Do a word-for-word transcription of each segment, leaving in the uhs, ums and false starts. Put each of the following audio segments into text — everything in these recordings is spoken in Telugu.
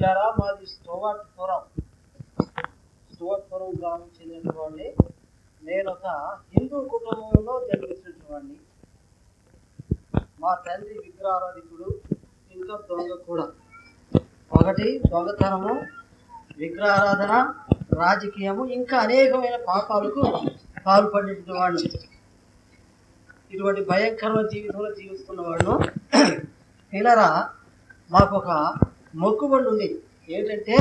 ప్రియులారా, మాది స్టోవర్పురం స్టోవర్పురం గ్రామం చెందినటువంటి నేను ఒక హిందూ కుటుంబంలో జన్మించినటువంటి మా తండ్రి విగ్రహారాధికుడు, ఇంకా దొంగ కూడా. ఒకటి దొంగతనము, విగ్రహారాధన, రాజకీయము, ఇంకా అనేకమైన పాపాలకు పాల్పడినటువంటి ఇటువంటి భయంకరమైన జీవితంలో జీవిస్తున్నవాడు. పిల్లరా, మాకు ఒక మొక్కుబడి ఉంది. ఏంటంటే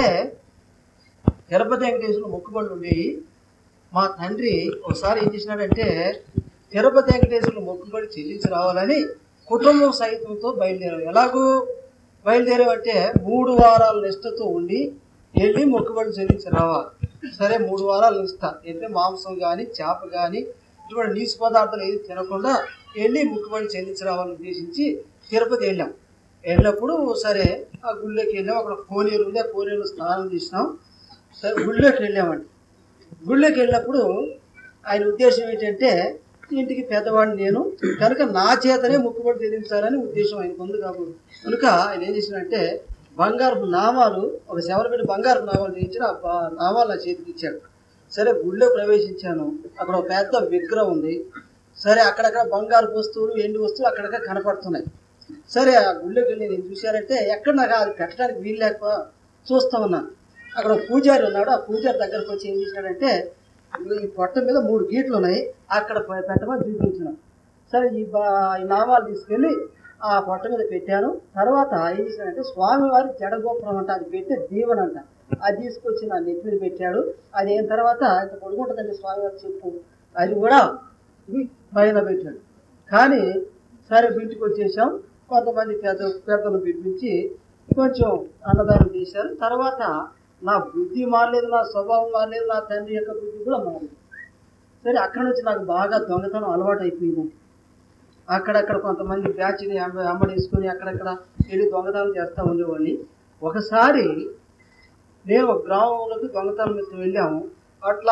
తిరుపతి వెంకటేశ్వర మొక్కుబడి ఉంది. మా తండ్రి ఒకసారి ఏం చేసినాడంటే తిరుపతి వెంకటేశ్వర మొక్కుబడి చెల్లించి రావాలని కుటుంబం సైతంతో బయలుదేరాం. ఎలాగూ బయలుదేరామంటే మూడు వారాల నిష్టతో ఉండి వెళ్ళి మొక్కుబడి చెల్లించి రావాలి. సరే, మూడు వారాల నిష్ట అంటే మాంసం కానీ చేప కానీ ఇటువంటి నీసు పదార్థాలు ఏది తినకుండా వెళ్ళి మొక్కుబడి చెల్లించి రావాలని ఉద్దేశించి తిరుపతి వెళ్ళాం. వెళ్ళినప్పుడు సరే ఆ గుళ్ళోకి వెళ్ళాం. అక్కడ కోనేరు ఉంది, ఆ కోనేరులో స్నానం చేసినాం. సరే గుళ్ళోకి వెళ్ళామండి. గుళ్ళోకి వెళ్ళినప్పుడు ఆయన ఉద్దేశం ఏంటంటే ఇంటికి పెద్దవాడిని నేను కనుక నా చేతనే మొక్కుబడి చెల్లించాలని ఉద్దేశం ఆయనకు ఉంది. కాబట్టి కనుక ఆయన ఏం చేసినంటే బంగారపు నామాలు, ఒక శవర పెట్టి బంగారపు నామాలు చేయించి ఆ నామాలు నా చేతికి ఇచ్చాడు. సరే గుళ్ళో ప్రవేశించాను. అక్కడ ఒక పెద్ద విగ్రహం ఉంది. సరే అక్కడక్కడ బంగారు వస్తువులు, ఎండు వస్తువులు అక్కడక్కడ కనపడుతున్నాయి. సరే ఆ గుళ్ళోకి వెళ్ళి నేను చూశానంటే ఎక్కడ నాకు అది పెట్టడానికి వీలు లేక చూస్తా ఉన్నాను. అక్కడ పూజారి ఉన్నాడు. ఆ పూజారి దగ్గరకు వచ్చి ఏం చేసినాడంటే ఈ పొట్ట మీద మూడు గీట్లు ఉన్నాయి, అక్కడ పెట్టమని చూపించినాను. సరే ఈ బా ఈ నామాలు తీసుకెళ్ళి ఆ పొట్ట మీద పెట్టాను. తర్వాత ఏం చేశానంటే స్వామివారి జడగోపురం అంట, అది పెట్టే దీవెన అంట, అది తీసుకొచ్చి నా నెత్తి మీద పెట్టాడు. అది అయిన తర్వాత ఇంత పడుకుంటుందండి స్వామివారి చెప్పు, అది కూడా పైన పెట్టాడు. కానీ సరే ఇంటికి వచ్చేసాం. కొంతమంది పెద్ద పెద్దలు పిలిపించి కొంచెం అన్నదానం చేశారు. తర్వాత నా బుద్ధి మారలేదు, నా స్వభావం మారలేదు, నా తండ్రి యొక్క బుద్ధి కూడా మారలేదు. సరే అక్కడ నుంచి నాకు బాగా దొంగతనం అలవాటు అయిపోయిందండి. అక్కడక్కడ కొంతమంది బ్యాచ్ని అమ్మడేసుకొని అక్కడక్కడ వెళ్ళి దొంగతనం చేస్తూ ఉండేవాడిని. ఒకసారి నేను ఒక గ్రామంలోకి దొంగతనం మీద వెళ్ళాము. అట్లా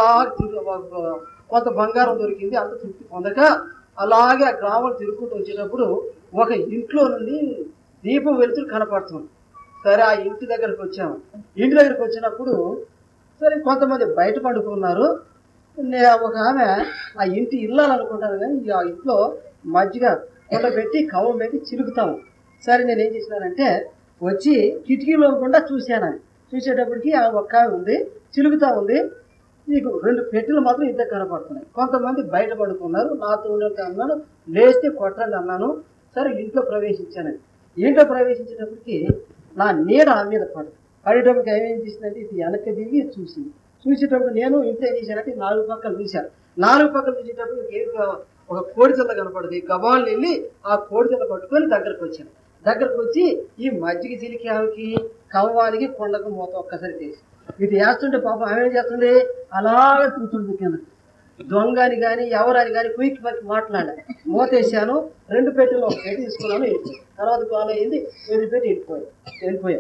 కొంత బంగారం దొరికింది. అంత తృప్తి పొందక అలాగే ఆ గ్రామంలో తిరుగుతూ వచ్చేటప్పుడు ఒక ఇంట్లో నుండి దీపం వెలుతురు కనపడుతుంది. సరే ఆ ఇంటి దగ్గరకు వచ్చాము. ఇంటి దగ్గరకు వచ్చినప్పుడు సరే కొంతమంది బయట పడుకున్నారు. ఒక ఆమె ఆ ఇంటి ఇల్లాలనుకుంటాను కానీ ఆ ఇంట్లో మజ్జిగ కొండ పెట్టి కవ్వం పెట్టి చిలుకుతాము. సరే నేను ఏం చేసినానంటే వచ్చి కిటికీలో కూడా చూశాను. చూసేటప్పటికి ఆ ఒక్క ఉంది, చిలుకుతా ఉంది. నీకు రెండు పెట్టెలు మాత్రం ఇద్దరు కనపడుతున్నాయి. కొంతమంది బయట పడుకున్నారు. నాతో ఉన్నట్టు అన్నాను, లేస్తే కొట్టండి అన్నాను. సరే ఇంట్లో ప్రవేశించాను. ఇంట్లో ప్రవేశించేటప్పటికి నా నీడ ఆ మీద పడు పడేటప్పటికి ఏమేం చేసిందంటే ఇది వెనక్కి దిగి చూసింది. చూసేటప్పుడు నేను ఇంట్లో ఏం చేశానంటే నాలుగు పక్కలు చూశాను. నాలుగు పక్కలు చూసేటప్పుడు ఒక కోడితెల్ల కనపడింది. గబాలు వెళ్ళి ఆ కోడితెల్ల పట్టుకొని దగ్గరకు వచ్చాను. దగ్గరకు వచ్చి ఈ మజ్జిగ చిలికి ఆమెకి కవ్వానికి కొండకు మూత ఒక్కసారి చేసి ఇది వేస్తుంటే పాపం ఆమె ఏం చేస్తుంది, అలాగే కూర్చుంటుంది కింద. దొంగని కానీ ఎవరని కానీ కుయికి పక్కి మాట్లాడా. మూతేసాను. రెండు పెట్టెలు ఒక పెట్టి తీసుకున్నాను, వెళ్ళిపోయాను. తర్వాత గోల అయింది, వెళ్ళిపెట్టి వెళ్ళిపోయాను వెళ్ళిపోయాం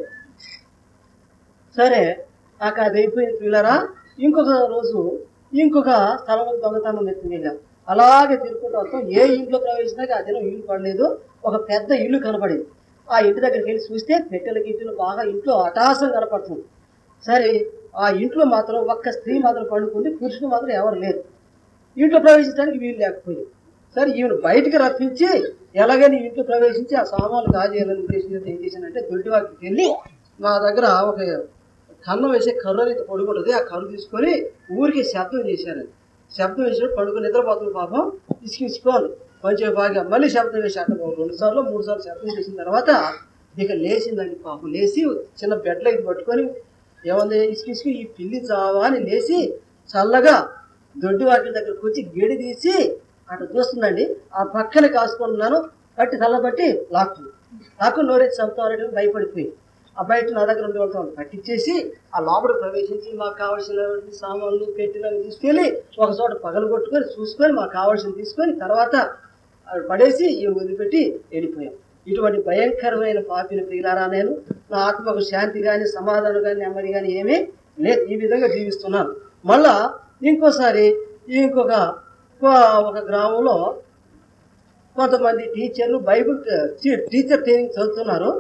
సరే నాకు అది అయిపోయింది. పిల్లరా, ఇంకొక రోజు ఇంకొక స్థలంలో దొంగతనం ఎత్తుకు వెళ్ళాం. అలాగే తిరుగుకుంటూ వస్తాం. ఏ ఇంట్లో ప్రవేశించాక ఆ దినం ఇల్లు పడలేదు. ఒక పెద్ద ఇల్లు కనపడింది. ఆ ఇంటి దగ్గరికి వెళ్ళి చూస్తే పెట్టెల గిట్టెలు బాగా ఇంట్లో అటాసం కనపడుతుంది. సరే ఆ ఇంట్లో మాత్రం ఒక్క స్త్రీ మాత్రం పండుకుంది, పురుషుడు మాత్రం ఎవరు లేరు. ఇంట్లో ప్రవేశించడానికి వీలు లేకపోయింది. సరే ఈమెను బయటికి రప్పించి ఎలాగని ఇంట్లో ప్రవేశించి ఆ సామాన్లు కాజేయాలని ఉద్దేశించి ఏం చేశానంటే దొడ్డివారికి వెళ్ళి మా దగ్గర ఒక కన్నం వేసే కర్ర అయితే పడుకుంటుంది. ఆ కర్ర తీసుకొని ఊరికి శబ్దం చేశాను. శబ్దం వేసినప్పుడు పడుకుని నిద్రపోతుంది. పాపం ఇసుకు ఇసుకోవాలి కొంచెం బాగా మళ్ళీ శబ్దం వేసి అట్ట రెండు సార్లు మూడు సార్లు శబ్దం చేసిన తర్వాత ఇక లేచిందండి. పాపం లేచి చిన్న బెడ్లో ఇది పట్టుకొని ఏముంది ఇసుకు ఇసుకు ఈ పిల్లి చావా అని లేచి చల్లగా దొడ్డి వాకిల దగ్గరకు వచ్చి గేడి తీసి అట్లా చూస్తుందండి. ఆ పక్కన కాసుకున్నాను, పట్టి చల్లబట్టి లాక్కు లాక్కు నోరెత్తి చంపుతామని భయపడిపోయి ఆ బయట నా దగ్గర ఉండే వాళ్ళతో పట్టించేసి ఆ లోపల ప్రవేశించి మాకు కావాల్సిన సామాన్లు పెట్టినవి తీసుకెళ్ళి ఒక చోట పగలు కొట్టుకొని చూసుకొని మాకు కావాల్సింది తీసుకొని తర్వాత పడేసి ఈ వదిలిపెట్టి వెళ్ళిపోయాం. ఇటువంటి భయంకరమైన పాపిని ప్రియులారా, నేను నా ఆత్మకు శాంతి కానీ సమాధానం కానీ నెమ్మది కానీ ఏమీ లేదు. ఈ విధంగా జీవిస్తున్నాను. మళ్ళా ఇంకోసారి ఇంకొక ఒక గ్రామంలో కొంతమంది టీచర్లు బైబిల్ టీచర్ ట్రైనింగ్ చదువుతున్నారు.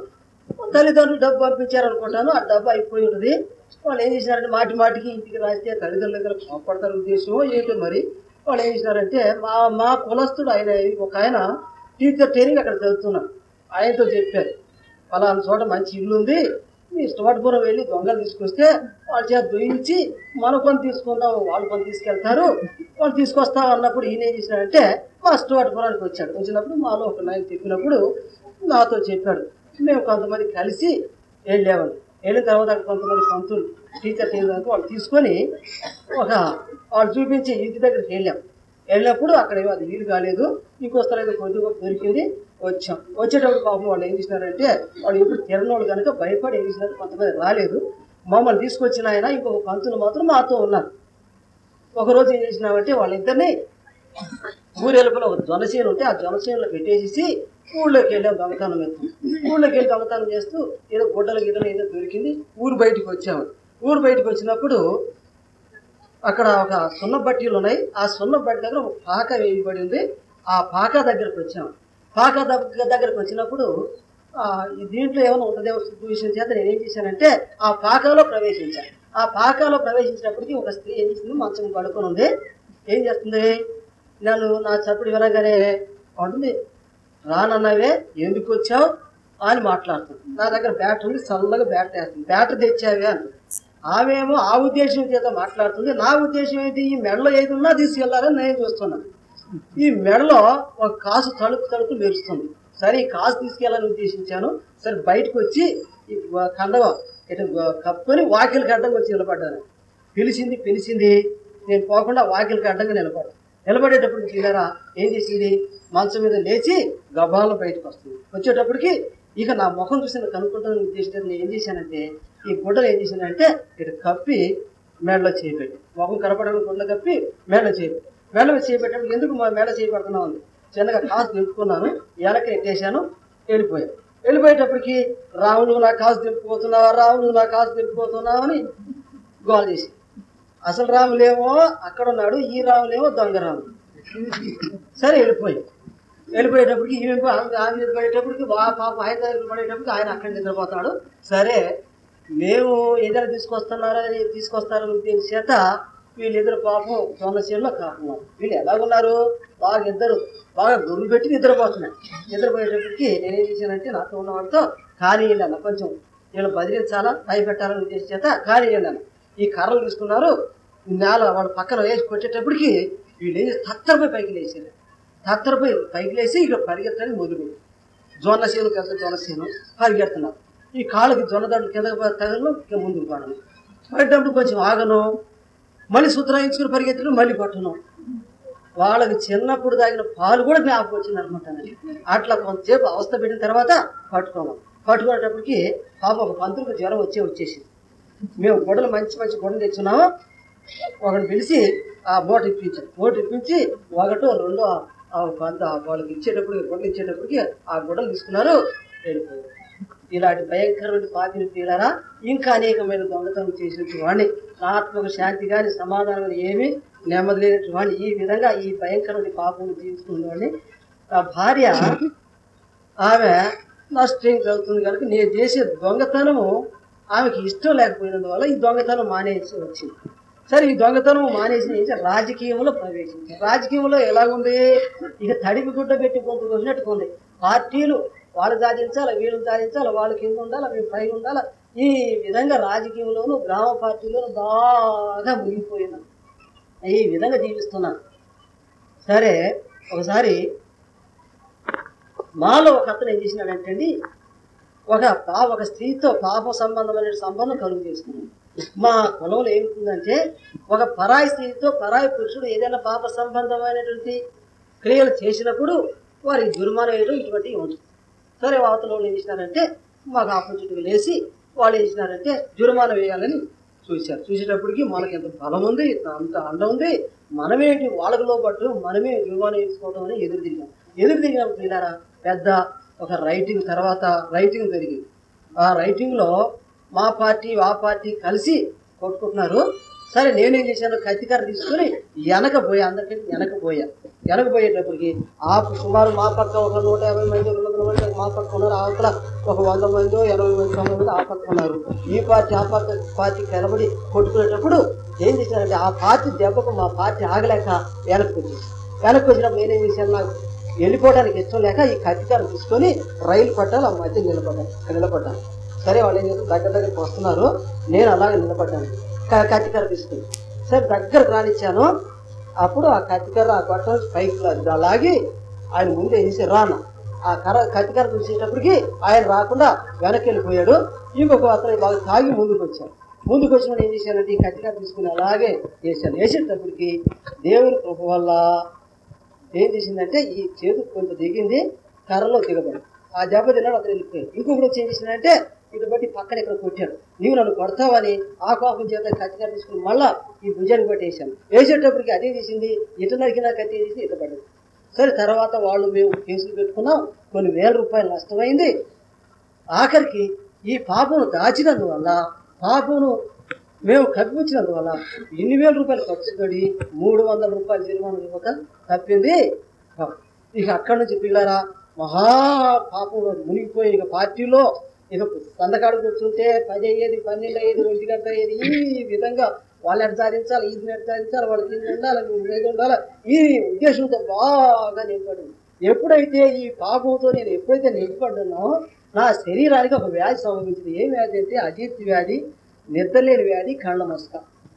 తల్లిదండ్రులు డబ్బు పంపించారు అనుకుంటాను. ఆ డబ్బు అయిపోయి ఉంటుంది. వాళ్ళు ఏం చేసినారంటే మాటి మాటికి ఇంటికి రాస్తే తల్లిదండ్రుల దగ్గర కోపడతారు ఉద్దేశమో ఏంటో మరి. వాళ్ళు ఏం చేసినారంటే మా మా కులస్తుడు ఆయన ఒక ఆయన టీచర్ ట్రైనింగ్ అక్కడ చదువుతున్నాడు. ఆయనతో చెప్పారు, పలానా చోట మంచి ఇల్లు ఉంది, మీ స్టోటపురం వెళ్ళి దొంగలు తీసుకొస్తే వాళ్ళ చేత దొయించి మన పని తీసుకుందాం, వాళ్ళ పని తీసుకెళ్తారు, వాళ్ళు తీసుకొస్తాం అన్నప్పుడు ఈయన ఏం చేసినాడంటే మా స్టోటపురానికి వచ్చాడు. వచ్చినప్పుడు మాలో ఒక నాయన చెప్పినప్పుడు నాతో చెప్పాడు, మేము కొంతమంది కలిసి వెళ్ళామని. వెళ్ళిన తర్వాత కొంతమంది పంతులు టీచర్ ట్రైనింగ్ వాళ్ళు తీసుకొని ఒక వాళ్ళు చూపించి ఇంటి దగ్గరికి వెళ్ళాం. వెళ్ళినప్పుడు అక్కడ ఏమో అది వీలు కాలేదు, ఇంకో స్థలం ఏదో కొద్దిగా దొరికింది, వచ్చాం. వచ్చేటప్పుడు పాపం వాళ్ళు ఏం చేసినారంటే వాళ్ళు ఇప్పుడు తిరణోళ్ళు కనుక భయపడి ఏం చేసినారు, కొంతమంది రాలేదు. మమ్మల్ని తీసుకొచ్చిన ఆయన ఇంకొక పంతులు మాత్రం మాతో ఉన్నారు. ఒకరోజు ఏం చేసినామంటే వాళ్ళిద్దరిని ఊరెలుపులో ఒక జొనసేన ఉంటే ఆ జొనసేనలో పెట్టేసి ఊళ్ళోకి వెళ్ళాం దొంగతనం మీద. ఊళ్ళోకి వెళ్ళి దొంగతనం చేస్తూ ఏదో గుడ్డల గిడ్డలు ఏదో దొరికింది. ఊరు బయటికి వచ్చాము. ఊరు బయటకు వచ్చినప్పుడు అక్కడ ఒక సున్న బట్టీలు ఉన్నాయి. ఆ సున్న బట్టి దగ్గర ఒక పాక వేయబడి ఉంది. ఆ పాక దగ్గరకు వచ్చాము. పాక దగ్గర దగ్గరకు వచ్చినప్పుడు దీంట్లో ఏమైనా ఉంటుందేమో విషయం చేత నేను ఏం చేశానంటే ఆ పాకలో ప్రవేశించాను. ఆ పాకలో ప్రవేశించినప్పటికీ ఒక స్త్రీ ఏం చేసింది, మంచం పడుకొని ఉంది. ఏం చేస్తుంది, నన్ను నా చప్పుడు వినగానే ఉంటుంది, రానన్నావే ఎందుకు వచ్చావు అని మాట్లాడుతుంది. నా దగ్గర బ్యాట్ ఉంది, చల్లగా బ్యాట్ వేస్తుంది. బ్యాట్ తెచ్చావే అంటుంది. ఆమెమో ఆ ఉద్దేశం చేత మాట్లాడుతుంది. నా ఉద్దేశం ఏంటి, ఈ మెడలో ఏది ఉన్నా తీసుకెళ్లారని నేను చూస్తున్నాను. ఈ మెడలో ఒక కాసు తలుపు తలుపు మెరుస్తుంది. సరే ఈ కాసు తీసుకెళ్ళాలని ఉద్దేశించాను. సరే బయటకు వచ్చి ఈ కండవ ఇటు కప్పుకొని వాకిలికి అడ్డంగా వచ్చి నిలబడ్డాను. పిలిచింది పిలిచింది నేను పోకుండా వాకిలికి అడ్డంగా నిలబడ్డాను. నిలబడేటప్పటికి తీరారా ఏం చేసింది, మంచం మీద లేచి గబాలను బయటకు వస్తుంది. వచ్చేటప్పటికి ఇక నా ముఖం చూసిన కనుక్కుంటాను ఉద్దేశించి నేను ఏం చేశానంటే ఈ గుడ్డలు ఏం చేశానంటే ఇటు కప్పి మేడలో చేయబెట్టి, ముఖం కనపడని గుడ్డలు కప్పి మేడలో చేయబెట్టి, మేడలో చేయబెట్టేటప్పుడు ఎందుకు మా మేడ చేయబడుతున్నావు ఉంది. చిన్నగా కాసు దింపుకున్నాను, ఎలక ఎట్టేశాను, వెళ్ళిపోయాను. వెళ్ళిపోయేటప్పటికి రావు నువ్వు నా కాసు దింపుకుపోతున్నావా, రావు నువ్వు నా కాసు దింపుకుపోతున్నావు అని గోల్ చేసి, అసలు రాములేమో అక్కడ ఉన్నాడు, ఈ రాములేమో దొంగ రాము. సరే వెళ్ళిపోయి వెళ్ళిపోయేటప్పటికి ఈమె ఆమె మీద పడేటప్పటికి వా పాప ఆయన దగ్గర పడేటప్పటికి ఆయన అక్కడ నిద్రపోతాడు. సరే మేము ఏదైనా తీసుకొస్తున్నారని తీసుకొస్తారని ఉద్దేశం చేత వీళ్ళిద్దరు పాపం సోమశీలలో కాకున్నారు. వీళ్ళు ఎలాగున్నారు, బాగా ఇద్దరు బాగా గొర్రెలు పెట్టి నిద్రపోతున్నాయి. నిద్రపోయేటప్పటికి నేనేం చేశానంటే నాతో ఉన్న వాళ్ళతో ఖాళీ అన్న కొంచెం వీళ్ళు బదిలించాలా భయపెట్టాలని ఉద్దేశం చేత ఖాళీ అన్న ఈ కర్రలు తీసుకున్నారు. నేల వాళ్ళ పక్కన వేసి కొట్టేటప్పటికి వీళ్ళు ఏం తత్తరపై పైకి లేచారు. తత్తరపై పైకి లేచి ఇక్కడ పరిగెత్తని మొదలు జొన్నసేను పెద్ద జొన్నసేను పరిగెడుతున్నారు. ఈ కాళ్ళకి జొన్నదండలు కింద తగలను ఇక ముందుకు పడను. పడేటప్పుడు కొంచెం ఆగను, మళ్ళీ సుతరాయించుకుని పరిగెత్తడం, మళ్ళీ పట్టను. వాళ్ళకి చిన్నప్పుడు తాగిన పాలు కూడా జ్ఞాపకం వచ్చింది అనుకుంటాను. అట్లా కొంతసేపు అవస్థ పెట్టిన తర్వాత పట్టుకోవాలి. పట్టుకునేటప్పటికి పాప ఒక పంతులకు జ్వరం వచ్చే వచ్చేసింది. మేము గొడవలు మంచి మంచి గొడవలు తెచ్చున్నాము. ఒకటి పిలిచి ఆ మూట ఇప్పించాం. మూట ఇప్పించి ఒకటో రెండో కొంత వాళ్ళకి ఇచ్చేటప్పుడు గొడవలు ఇచ్చేటప్పటికి ఆ గొడవలు తీసుకున్నారు, వెళ్ళిపోయారు. ఇలాంటి భయంకరమైన పాపిని తీరారా ఇంకా అనేకమైన దొంగతనం చేసినట్టు వాడిని, ఆత్మకు శాంతి కానీ సమాధానం ఏమీ నెమ్మది లేనట్టు వాడిని, ఈ విధంగా ఈ భయంకరమైన పాపం జీవిస్తున్నవాడిని ఆ భార్య ఆమె నష్టం కలుగుతుంది కనుక నేను చేసే దొంగతనము ఆమెకి ఇష్టం లేకపోయినందువల్ల ఈ దొంగతనం మానేసి వచ్చింది. సరే ఈ దొంగతనం మానేసి రాజకీయంలో ప్రవేశించింది. రాజకీయంలో ఎలాగుంది, ఇక తడిపి గుడ్డ పెట్టి కొంత వచ్చినట్టుగా ఉంది. పార్టీలు వాళ్ళు సాధించాలి, వీళ్ళు సాధించాలి, వాళ్ళు కింద ఉండాలి, వీళ్ళు పైన ఉండాలి. ఈ విధంగా రాజకీయంలోనూ గ్రామ పార్టీలోనూ బాగా మునిగిపోయినాను. ఈ విధంగా జీవిస్తున్నాను. సరే ఒకసారి మాలో ఒక అతను ఏం చేసినాడంటే అండి, ఒక పా ఒక స్త్రీతో పాప సంబంధమైన సంబంధం కలుగు చేసుకున్నాడు. మా కులంలో ఏమిటిందంటే ఒక పరాయి స్త్రీతో పరాయి పురుషుడు ఏదైనా పాప సంబంధమైనటువంటి క్రియలు చేసినప్పుడు వారికి జుర్మానా వేయడం ఇటువంటివి ఉంటుంది. సరే అవతల వాళ్ళు ఏం చేసినారంటే మాకు ఆపోజిట్గా లేచి వాళ్ళు ఏం చేసినారంటే జుర్మానా వేయాలని చూశారు. చూసేటప్పటికి మనకి ఎంత బలం ఉంది, అంత అండ ఉంది, మనమేంటి వాళ్ళకు లోపట్టు మనమే జుర్మానా వేసుకోవడం అని ఎదురు తిరిగాం. ఎదురు తిరిగినప్పుడు తిన్నారా పెద్ద ఒక రైటింగ్ తర్వాత రైటింగ్ జరిగింది. ఆ రైటింగ్లో మా పార్టీ ఆ పార్టీ కలిసి కొట్టుకుంటున్నారు. సరే నేనేం చేశాను, కత్తికర తీసుకుని వెనకపోయా, అందరికీ వెనకపోయా. వెనకపోయేటప్పటికి ఆ సుమారు మా పక్క ఒక నూట యాభై మంది రెండు వందల మంది మా పక్క ఉన్నారు, అవతల ఒక వంద మంది ఎనభై మంది తొంభై మంది ఆ పక్క ఉన్నారు. ఈ పార్టీ ఆ పక్క పార్టీ కనబడి కొట్టుకునేటప్పుడు ఏం చేశానంటే ఆ పార్టీ దెబ్బకు మా పార్టీ ఆగలేక వెనక్కి వచ్చేసి వెనక్కి వచ్చినప్పుడు నేనేం చేశాను, నాకు వెళ్ళిపోవడానికి ఇష్టం లేక ఈ కత్తికర తీసుకొని రైలు పట్టాలి ఆ మధ్య నిలబడ్డాను నిలబడ్డాను సరే వాళ్ళు ఏం చేస్తారు, దగ్గర దగ్గరికి వస్తున్నారు, నేను అలాగే నిలబడ్డాను కత్తికర తీసుకుని. సరే దగ్గరకు రానిచ్చాను. అప్పుడు ఆ కత్తికర ఆ గొట్టం పైకి లాగి ఆయన ముందు వేసి రాను ఆ కర్ర కత్తికర చూసేటప్పటికి ఆయన రాకుండా వెనక్కి వెళ్ళిపోయాడు. ఇంకొక అతను బాగా తాగి ముందుకు వచ్చాను. ముందుకు వచ్చినప్పుడు ఏం చేశానంటే ఈ కత్తికర తీసుకుని అలాగే వేసాను. వేసేటప్పటికి దేవుని కృప వల్ల ఏం చేసిందంటే ఈ చేతు కొంత దిగింది, కర్రలో దిగబడి ఆ దెబ్బ తిన్నాడు, అతను వెళ్ళిపోయాడు. ఇంకొకటి వచ్చి ఏం చేసిందంటే ఇటు బట్టి పక్కన ఇక్కడ కొట్టాడు. నీవు నన్ను కొడతావని ఆ కోపం చేత కత్తికర తీసుకుని మళ్ళా ఈ భుజాన్ని బట్టి వేసాను. వేసేటప్పటికి అదే తీసింది, ఇటు నరికినా కత్తి తీసి ఇటు పడ్డది. సరే తర్వాత వాళ్ళు మేము కేసులు పెట్టుకున్నాం, కొన్ని వేల రూపాయలు నష్టమైంది. ఆఖరికి ఈ పాపను దాచినందువల్ల, పాపను మేము కప్పించినందువల్ల ఎన్ని వేల రూపాయలు ఖర్చు పడి మూడు వందల రూపాయలు జరిమానా ఇవ్వక తప్పింది. ఇక అక్కడి నుంచి పిల్లరా మహా పాపంలో మునిగిపోయి ఇక పార్టీలో ఇక సందకాడు కూర్చుంటే పది అయ్యేది, పన్నెండు అయ్యేది, ఒంటి గంట అయ్యేది. ఈ విధంగా వాళ్ళు ఎట్ సాధించాలి, ఇది ఎట్ సాధించాలి, వాళ్ళకి ఇది ఉండాలి, ఇది ఉండాలి, ఈ ఉద్దేశంతో బాగా నింపడింది. ఎప్పుడైతే ఈ పాపంతో నేను ఎప్పుడైతే నింపడ్డానో నా శరీరానికి ఒక వ్యాధి సంభవించింది. ఏ వ్యాధి అంటే అజీర్తి వ్యాధి, నిద్రలేని వ్యాధి, కళ్ళ మస్క.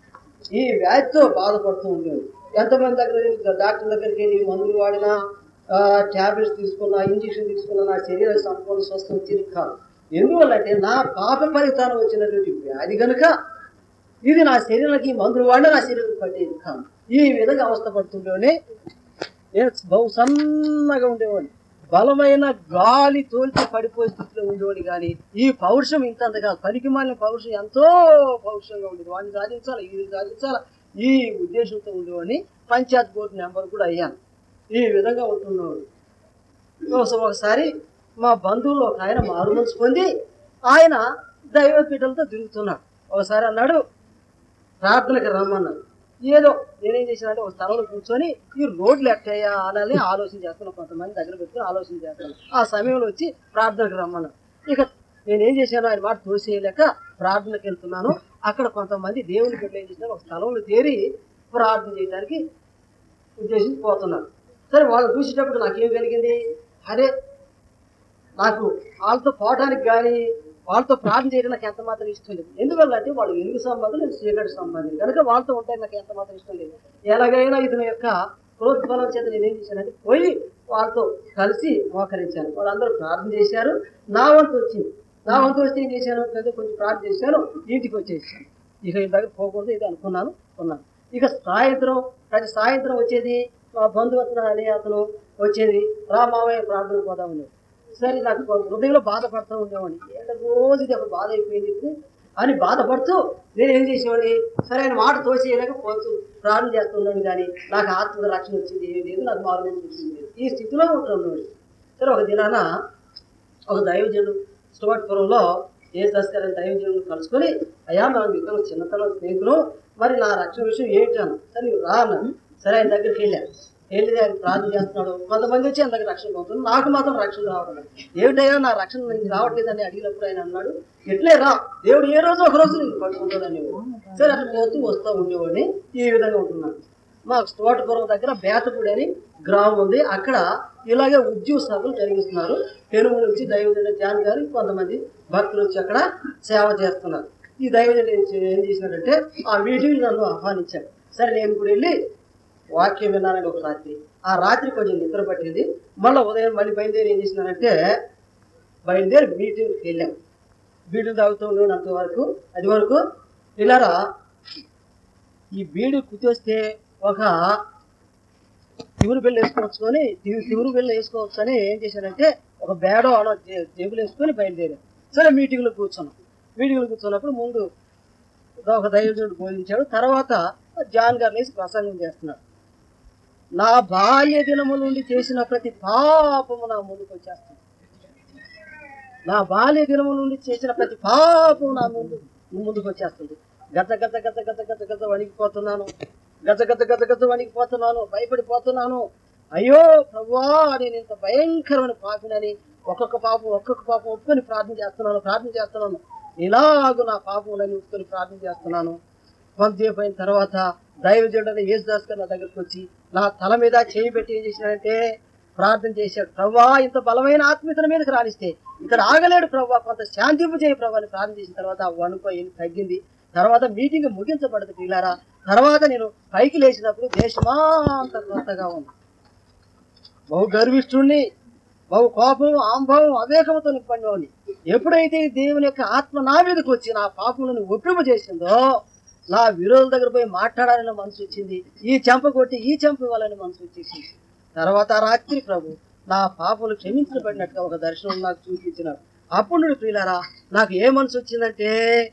ఈ వ్యాధితో బాధపడుతూ ఉండేది. ఎంతమంది దగ్గర డాక్టర్ దగ్గరికి వెళ్ళి మందులు వాడినా, ట్యాబ్లెట్స్ తీసుకున్నా, ఇంజక్షన్ తీసుకున్నా నా శరీరం సంపూర్ణ స్వస్థ వచ్చేది కాదు. ఎందువల్లంటే నా పాప ఫలితాన్ని వచ్చినటువంటి వ్యాధి కనుక ఇది నా శరీరానికి మందులు వాడినా నా శరీరం పట్టేది కాదు. ఈ విధంగా అవస్థ పడుతుండేవాడిని. నేను బహు సన్నగా ఉండేవాడిని, బలమైన గాలి తోల్చి పడిపోయే స్థితిలో ఉండేవాడిని. కానీ ఈ పౌరుషం ఇంత అంతగా పనికి మాలిన పౌరుషం ఎంతో పౌరుషంగా ఉండేది. వాడిని సాధించాలి, ఇది సాధించాలి, ఈ ఉద్దేశంతో ఉండేవాడిని. పంచాయత్ బోర్డు నెంబర్ కూడా అయ్యాను. ఈ విధంగా ఉంటున్నవాడు. ఒకసారి మా బంధువులు ఒక ఆయన మారు మనసు పొంది ఆయన దైవ పీఠలతో తిరుగుతున్నాడు. ఒకసారి అన్నాడు ప్రార్థనకి రమ్మన్నాడు. ఏదో నేనేం చేశానంటే ఒక స్థలంలో కూర్చొని ఈ రోడ్లు ఎట్టయ్యా అని ఆలోచన చేస్తున్నాను. కొంతమంది దగ్గర పెట్టుకుని ఆలోచన చేస్తున్నాను. ఆ సమయంలో వచ్చి ప్రార్థనకు రమ్మన్నాడు. ఇక నేనేం చేశాను, ఆయన మాట తోసేయలేక ప్రార్థనకి వెళ్తున్నాను. అక్కడ కొంతమంది దేవుని బిడ్డలు ఏం చేసినారు, ఒక స్థలంలో చేరి ప్రార్థన చేయడానికి ఉద్దేశించి పోతున్నారు. సరే వాళ్ళు చూసేటప్పుడు నాకేం కలిగింది, అరే నాకు వాళ్ళతో పోవడానికి కానీ వాళ్ళతో ప్రార్థన చేయడం నాకు ఎంత మాత్రం ఇష్టం లేదు. ఎందువల్ల అంటే వాళ్ళు వెలుగు సంబంధం, నేను చీకటి సంబంధం కనుక వాళ్ళతో ఉంటే నాకు ఎంత మాత్రం ఇష్టం లేదు. ఎలాగైనా ఇతని యొక్క ప్రోత్సాహం చేత నేను ఏం చేశానంటే పోయి వాళ్ళతో కలిసి మోకరించాను. వాళ్ళందరూ ప్రార్థన చేశారు. నా వంతు వచ్చింది. నా వంతు వస్తే ఏం చేశాను, పెద్ద కొంచెం ప్రార్థన చేశాను, ఇంటికి వచ్చేసాను. ఇక ఈ దగ్గర పోకూడదు ఇది అనుకున్నాను ఉన్నాను. ఇక సాయంత్రం ప్రతి సాయంత్రం వచ్చేది మా బంధువత్న అనే అతను వచ్చేది, రా మామయ్య ప్రార్థన పోదా ఉండేది. సరే నాకు హృదయంలో బాధపడుతూ ఉండేవాడిని. ఏదో రోజు ఇది ఒక బాధ అయిపోయింది అని బాధపడుతూ నేను ఏం చేసేవాడిని, సరే ఆయన మాట తోసేయలేక పోతూ ప్రార్థన చేస్తున్నాను. కానీ నాకు ఆత్మ రక్షణ వచ్చింది ఏం లేదు, నాకు మార్గం వచ్చింది ఈ స్థితిలో ఉంటున్నాడు. సరే ఒక దినాన ఒక దైవజనుడు స్టోట్పురంలో ఏ దశకాలని దైవజనుడు కలుసుకొని, అయ్యా మనం ఇద్దరు చిన్నతనం స్నేహితులు, మరి నా రక్షణ విషయం ఏంటాను, సరే నువ్వు రా అన్నాను. సరే ఆయన దగ్గరికి వెళ్ళాను. వెళ్ళి ఆయన ప్రార్థన చేస్తున్నాడు. కొంతమంది వచ్చి ఆయన దగ్గర రక్షణ పొందుతుంది, నాకు మాత్రం రక్షణ రావట్లేదు. ఏమిటయ్యా నా రక్షణ నీకు రావట్లేదని అడిగినప్పుడు ఆయన అన్నాడు, ఎట్లే రా, దేవుడు ఏ రోజు ఒక రోజు నీకు పట్టుకుంటాడని. సరే అట్లా పోతూ వస్తూ ఉండేవాడిని. ఈ విధంగా ఉంటున్నాను. మా తోటపురం దగ్గర బేతపూడి అని గ్రామం ఉంది. అక్కడ ఇలాగే ఉద్యోగ సభలు జరిగిస్తున్నారు. పెనుగు నుంచి దైవజనుడు జాన్ గారు కొంతమంది భక్తులు వచ్చి అక్కడ సేవ చేస్తున్నారు. ఈ దైవజనుడు ఏం చేసినాడంటే ఆ మీటింగ్ నన్ను ఆహ్వానించాడు. సరే నేను ఇప్పుడు వెళ్ళి వాక్యం విన్నానండి ఒక రాత్రి. ఆ రాత్రి కొంచెం నిద్ర పట్టింది. మళ్ళీ ఉదయం మళ్ళీ బయలుదేరి ఏం చేసినానంటే బయలుదేరి మీటింగ్కి వెళ్ళాం. బీడీలు తాగుతూ ఉండేంత వరకు అది వరకు ఇలారా ఈ బీడీ కుతేస్తే ఒక తివురు బిళ్ళ వేసుకోవచ్చుకొని తివురు బిళ్ళ వేసుకోవచ్చు అని ఏం చేశానంటే ఒక బేడో అలా జేబులు వేసుకొని బయలుదేరాం. సరే మీటింగ్లో కూర్చున్నాం. మీటింగ్లో కూర్చున్నప్పుడు ముందు ఒక దైవజనుడు బోధించాడు. తర్వాత జాన్ గారు వేసి ప్రసంగం చేస్తున్నాడు. నా బాల్య దినము నుండి చేసిన ప్రతి పాపము నా ముందుకు వచ్చేస్తుంది. నా బాల్య దినము నుండి చేసిన ప్రతి పాపము నా ముందు ముందుకు వచ్చేస్తుంది. గత గత గత గత గత గత వణికిపోతున్నాను, గత గత గత గత వణికిపోతున్నాను, భయపడిపోతున్నాను. అయ్యో ప్రభువా, నేను ఇంత భయంకరమైన పాపినని ఒక్కొక్క పాపం ఒక్కొక్క పాపం ఒప్పుకొని ప్రార్థన చేస్తున్నాను ప్రార్థన చేస్తున్నాను ఇలాగూ నా పాపములని ఒప్పుకొని ప్రార్థన చేస్తున్నాను. కొంతసేపు అయిన తర్వాత దైవజనుడైన యేసుదాస్ గారు నా దగ్గరికి వచ్చి నా తల మీద చేయి పెట్టి ఏం చేసినాడంటే ప్రార్థన చేశాడు. ప్రభువా, ఇంత బలమైన ఆత్మీయతల మీదకి రాణిస్తే ఇక్కడ ఆగలేడు ప్రభువా, కొంత శాంతింపు చేయి ప్రభు అని ప్రార్థన చేసిన తర్వాత ఆ వణుకు ఏం తగ్గింది. తర్వాత మీటింగ్ ముగించబడదు పిల్లారా. తర్వాత నేను పైకి లేచినప్పుడు దేశమాంత కొత్తగా ఉంది. బహు గర్విష్ఠుణ్ణి, బహు కోపం, ఆంభావం, అవేకముతో నింపండి. ఎప్పుడైతే దేవుని యొక్క ఆత్మ నా మీదకి వచ్చి నా పాపములను ఒప్పింప చేసిందో నా విరోధుల దగ్గర పోయి మాట్లాడాలని మనసు వచ్చింది, ఈ చెంప కొట్టి ఈ చెంప ఇవ్వాలని మనసు వచ్చేసింది. తర్వాత రాత్రి ప్రభు నా పాపములు క్షమించబడినట్టుగా ఒక దర్శనం నాకు చూపించినాడు. అప్పుడు నుండి ప్రియులారా నాకు ఏ మనసు వచ్చిందంటే,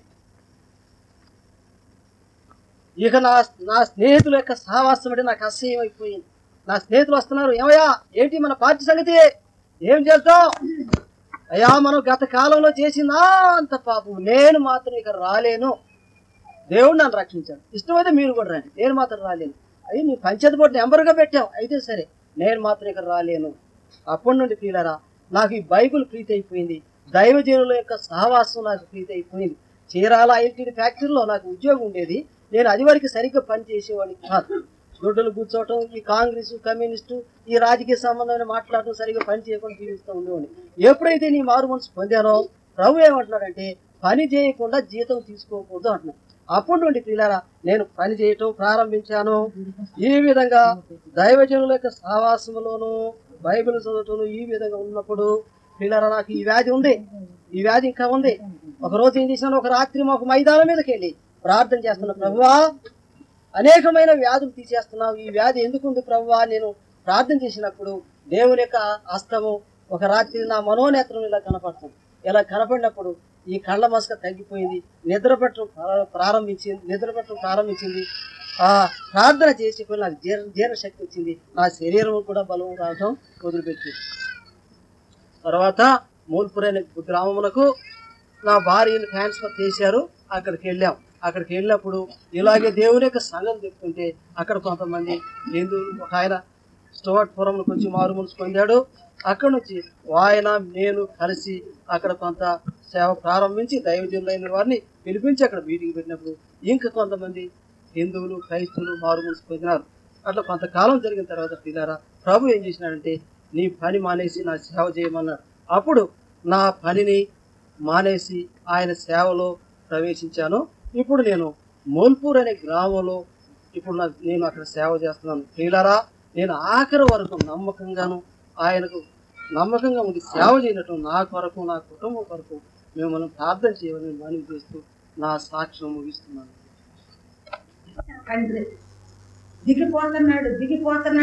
ఇక నా నా స్నేహితుల యొక్క సహవాసం అంటే నాకు అసహ్యం అయిపోయింది. నా స్నేహితులు వస్తున్నారు, ఏమయ్యా ఏంటి మన పార్టీ సంగతి, ఏం చేస్తాం అయ్యా, మనం గత కాలంలో చేసిందా అంత పాపం, నేను మాత్రం ఇక రాలేను, దేవుడు నన్ను రక్షించాడు, ఇష్టమైతే మీరు కూడా రండి, నేను మాత్రం రాలేను. అయ్యి నీ పంచాయతీ బోర్డు నెంబర్గా పెట్టావు, అయితే సరే, నేను మాత్రం ఇక్కడ రాలేను. అప్పటి నుండి ప్రియులారా నాకు ఈ బైబుల్ ప్రీతి అయిపోయింది, దైవజనుల యొక్క సహవాసం నాకు ప్రీతి అయిపోయింది. చీరాల ఐఎల్టీడీ ఫ్యాక్టరీలో నాకు ఉద్యోగం ఉండేది, నేను అది వరకు సరిగ్గా పని చేసేవాడిని కాదు. దొడ్డులు కూర్చోవటం, ఈ కాంగ్రెస్ కమ్యూనిస్టు ఈ రాజకీయ సంబంధమైన మాట్లాడటం, సరిగ్గా పని చేయకుండా జీవిస్తూ ఉండేవాడిని. ఎప్పుడైతే నీ మారు మనసు పొందానో ప్రభు ఏమంటున్నాడంటే పని చేయకుండా జీతం తీసుకోకూడదు అంటున్నాడు. అప్పటి నుండి పిల్లరా నేను పని చేయటం ప్రారంభించాను. ఈ విధంగా దైవజనుల యొక్క సహవాసంలోను బైబిల్ చదవటం ఈ విధంగా ఉన్నప్పుడు పిల్లరా నాకు ఈ వ్యాధి ఉంది, ఈ వ్యాధి ఇంకా ఉంది. ఒక రోజు ఏం చేశాను, ఒక రాత్రి మాకు మైదానం మీదకి వెళ్ళి ప్రార్థన చేస్తున్నా, ప్రభువా అనేకమైన వ్యాధులు తీసేస్తున్నావు, ఈ వ్యాధి ఎందుకుంది ప్రభువా. నేను ప్రార్థన చేసినప్పుడు దేవుని యొక్క హస్తము ఒక రాత్రి నా మనోనేత్రం ఇలా కనపడుతుంది. ఇలా కనపడినప్పుడు ఈ కళ్ళ మసక తగ్గిపోయింది, నిద్ర పట్టడం ప్రారంభించింది నిద్ర పట్టడం ప్రారంభించింది ఆ ప్రార్థన చేసి నాకు జీర్ణ జీర్ణశక్తి వచ్చింది, నా శరీరం కూడా బలం రావడం వదిలిపెట్టింది. తర్వాత మూల్పూర్ అనే గ్రామమునకు నా భార్యను ట్రాన్స్ఫర్ చేశారు. అక్కడికి వెళ్ళాం. అక్కడికి వెళ్ళినప్పుడు ఇలాగే దేవుని యొక్క సంఘం చెప్తుంటే అక్కడ కొంతమంది హిందువులు, ఒక ఆయన స్టోవర్పురంలో కొంచెం మారు మనసు పొందాడు. అక్కడ నుంచి ఆయన నేను కలిసి అక్కడ కొంత సేవ ప్రారంభించి దైవజనులైన వారిని పిలిపించి అక్కడ మీటింగ్ పెట్టినప్పుడు ఇంకా కొంతమంది హిందువులు క్రైస్తవులు మారు మనసు పొందినారు. అట్లా కొంతకాలం జరిగిన తర్వాత పిల్లారా ప్రభు ఏం చేసినాడంటే నీ పని మానేసి నా సేవ చేయమన్నాడు. అప్పుడు నా పనిని మానేసి ఆయన సేవలో ప్రవేశించాను. ఇప్పుడు నేను మూల్పూర్ అనే గ్రామంలో ఇప్పుడు నాకు నేను అక్కడ సేవ చేస్తున్నాను. ప్రియులారా నేను ఆఖరి వరకు నమ్మకంగాను ఆయనకు నమ్మకంగా ఉండి సేవ చేయనట్టు నా కొరకు నా కుటుంబం కొరకు మిమ్మల్ని ప్రార్థన చేయమని మనవి చేస్తూ నా సాక్ష్యం ముగిస్తున్నాను. దిగిపోతున్నాడు దిగిపోతున్నాడు